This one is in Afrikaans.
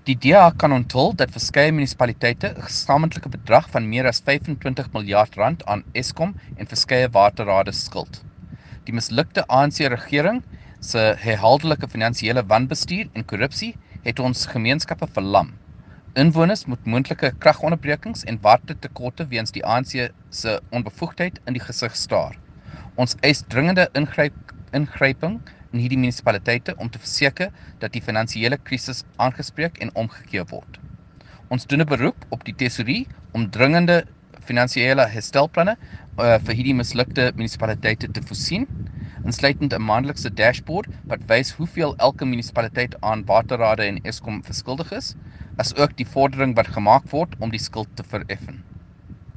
Die DA kan onthul dat verskeie munisipaliteite 'n gesamentlike bedrag van meer as R25 miljard aan Eskom en verskeie waterrade skuld. Die mislukte ANC-regering se herhaaldelike finansiële wanbestuur en korrupsie het ons gemeenskappe verlam. Inwoners moet moontlike kragonderbrekings en watertekorte weens die ANC se onbevoegdheid in die gesig staar. Ons eis dringende ingryping in hierdie munisipaliteite om te verseker dat die finansiële krisis aangespreek en omgekeer word. Ons doen 'n beroep op die tesourie om dringende finansiële herstelplanne vir hierdie mislukte munisipaliteite te voorsien, insluitend 'n maandelikse dashboard wat wys hoeveel elke munisipaliteit aan waterrade en Eskom verskuldig is, asook die vordering wat gemaak word om die skuld te vereffen.